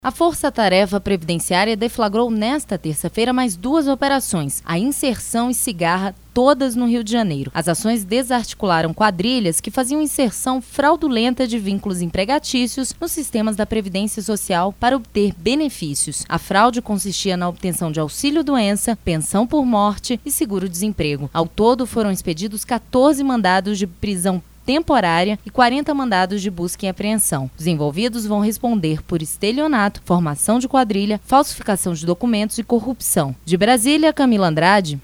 A Força-Tarefa Previdenciária deflagrou nesta terça-feira mais 2 operações, a Inserção e Cigarra, todas no Rio de Janeiro. As ações desarticularam quadrilhas que faziam inserção fraudulenta de vínculos empregatícios nos sistemas da Previdência Social para obter benefícios. A fraude consistia na obtenção de auxílio-doença, pensão por morte e seguro-desemprego. Ao todo, foram expedidos 14 mandados de prisão temporária e 40 mandados de busca e apreensão. Os envolvidos vão responder por estelionato, formação de quadrilha, falsificação de documentos e corrupção. De Brasília, Camila Andrade.